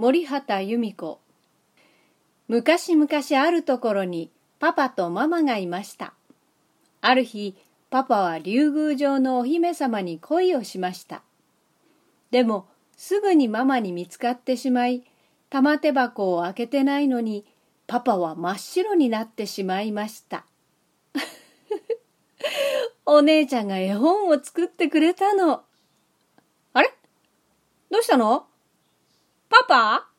森畑由美子。昔々あるところにパパとママがいました。ある日、パパは竜宮城のお姫様に恋をしました。でも、すぐにママに見つかってしまい、玉手箱を開けてないのに、パパは真っ白になってしまいました。お姉ちゃんが絵本を作ってくれたの。あれ？どうしたの？パパ？